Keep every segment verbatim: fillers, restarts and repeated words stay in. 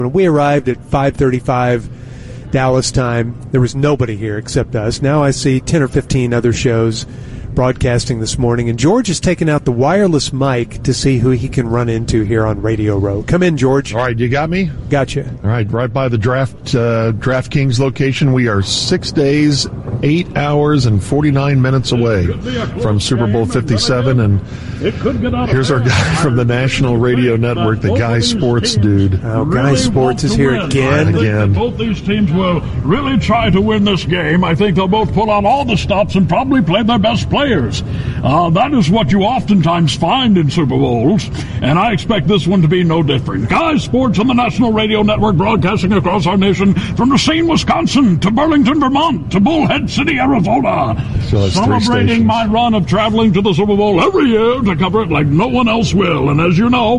When we arrived at five thirty-five Dallas time, there was nobody here except us. Now I see ten or fifteen other shows broadcasting this morning, and George has taken out the wireless mic to see who he can run into here on Radio Row. Come in, George. All right, you got me? Gotcha. All right, right by the draft uh, DraftKings location. We are six days, eight hours, and forty-nine minutes away from Super Bowl fifty-seven, and here's our guy from the National Radio Network, the Guy Sports dude. Oh, Guy Sports is here again. Again. Both these teams will really try to win this game. I think they'll both pull out all the stops and probably play their best players. Uh, that is what you oftentimes find in Super Bowls, and I expect this one to be no different. Guy Sports on the National Radio Network, broadcasting across our nation from Racine, Wisconsin, to Burlington, Vermont, to Bullhead City, Arizona. So celebrating my run of traveling to the Super Bowl every year to cover it like no one else will. And as you know,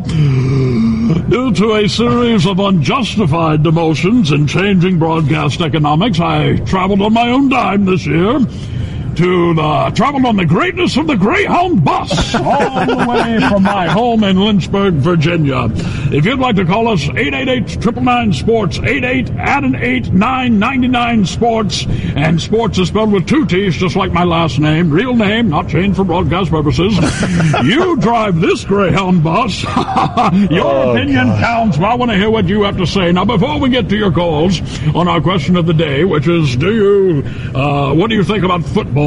due to a series of unjustified demotions and changing broadcast economics, I traveled on my own dime this year. To the, traveled on the greatness of the Greyhound bus all the way from my home in Lynchburg, Virginia. If you'd like to call us, eight eight eight, nine nine nine, sports, eight eight, add an eight, nine nine nine, sports, and sports is spelled with two T's, just like my last name, real name, not changed for broadcast purposes. You drive this Greyhound bus. Your oh, opinion God. counts, but I want to hear what you have to say. Now, before we get to your calls on our question of the day, which is, do you, uh, what do you think about football?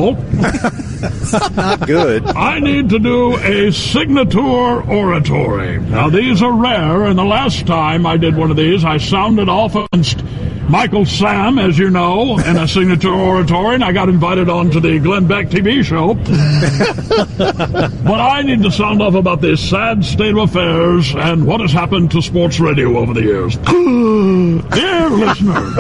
Not good. I need to do a signature oratory. Now, these are rare, and the last time I did one of these, I sounded off against Michael Sam, as you know, in a signature oratory, and I got invited on to the Glenn Beck T V show. But I need to sound off about this sad state of affairs and what has happened to sports radio over the years. Dear listeners,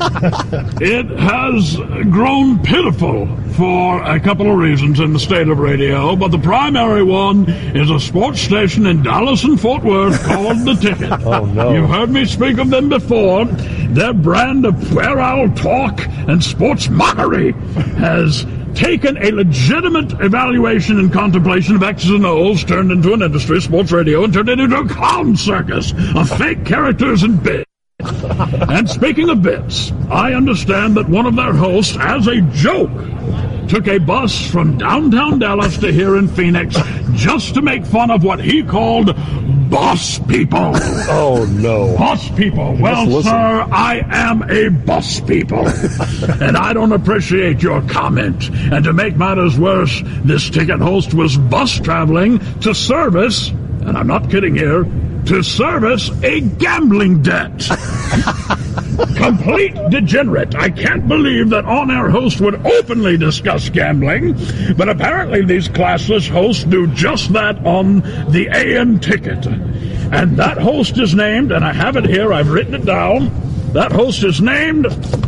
it has grown pitiful for a couple of reasons in the state of radio, but the primary one is a sports station in Dallas and Fort Worth called The Ticket. Oh, no. You've heard me speak of them before. Their brand of puerile talk and sports mockery has taken a legitimate evaluation and contemplation of X's and O's, turned into an industry, sports radio, and turned it into a clown circus of fake characters and bits. And speaking of bits, I understand that one of their hosts, as a joke, took a bus from downtown Dallas to here in Phoenix just to make fun of what he called boss people. Oh, no. Boss people. Well, sir, I am a boss people. And I don't appreciate your comment. And to make matters worse, this ticket host was bus traveling to service, and I'm not kidding here, to service a gambling debt. Complete degenerate. I can't believe that on-air hosts would openly discuss gambling, but apparently these classless hosts do just that on the A M Ticket. And that host is named, and I have it here, I've written it down, that host is named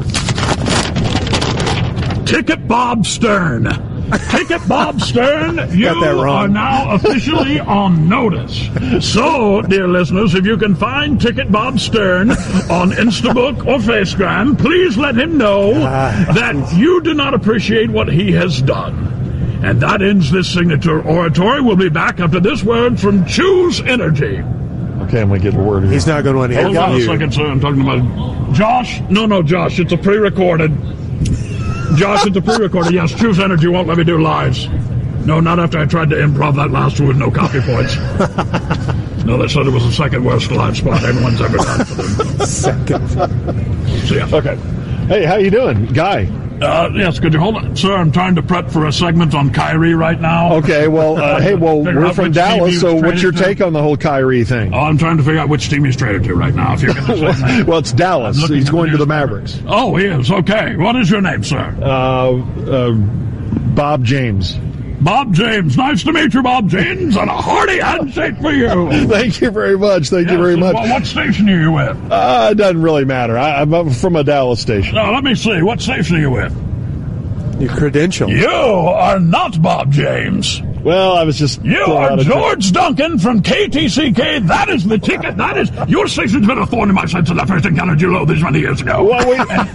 Ticket Bob Stern. Ticket Bob Stern, you are now officially on notice. So, dear listeners, if you can find Ticket Bob Stern on Instabook or Facegram, please let him know that you do not appreciate what he has done. And that ends this signature oratory. We'll be back after this word from Choose Energy. Okay, I'm going to get a word here. He's not going to want to hear Hold on a second, sir. I'm talking about Josh. No, no, Josh. It's a pre-recorded. Josh, it's a pre-recorded. Yes, Choose Energy won't let me do lives. No, not after I tried to improv that last one with no copy points. No, they said it was the second worst live spot anyone's ever done for them. Second. So, yeah. Okay. Hey, how you doing, Guy? Uh, yes, could you hold on? Sir, I'm trying to prep for a segment on Kyrie right now. Okay, well, uh, hey, well, we're from Dallas, so what's your take on the whole Kyrie thing? Oh, I'm trying to figure out which team he's traded to right now, if you're going to say that. Well, it's Dallas. He's going to the Mavericks. Oh, he is. Okay. What is your name, sir? Uh, uh, Bob James. Bob James. Nice to meet you, Bob James, and a hearty handshake for you. Thank you very much. Thank yes, you very much. Well, what station are you with? Uh, it doesn't really matter. I, I'm from a Dallas station. No, let me see. What station are you with? Your credentials. You are not Bob James. Well, I was just... You are George Duncan from K T C K. That is the ticket. That is... Your station's been a thorn in my side since I first encountered you low these many years ago. Well, wait...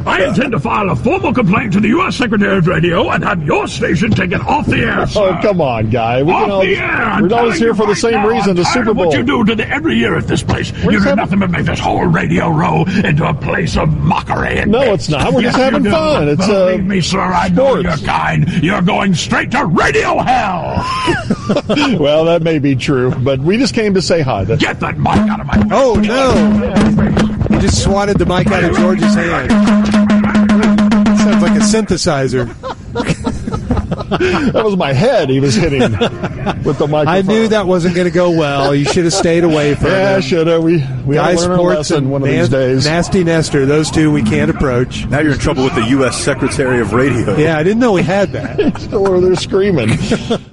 I intend to file a formal complaint to the U S Secretary of Radio and have your station taken off the air, sir. Oh, come on, guy. We off can all, the air! we're always here for the same now, reason, I'm the tired Super of Bowl. What you do to the, every year at this place. We're you do having... nothing but make this whole radio row into a place of mockery. And no, bits. it's not. We're yes, just having fun. It's Believe uh, me, sir, I know sports. you're kind. You're going straight to radio hell. Well, that may be true, but we just came to say hi. That's... Get that mic out of my way. Oh, no. He just swatted the mic out of George's hand. Sounds like a synthesizer. That was my head he was hitting with the microphone. I knew that wasn't going to go well. You should have stayed away from Yeah, it. should have. We, we Guy gotta learn our Sports lesson and one of Nas- these days. Nasty Nestor, those two we can't approach. Now you're in trouble with the U S Secretary of Radio. Yeah, I didn't know we had that. Still over there screaming.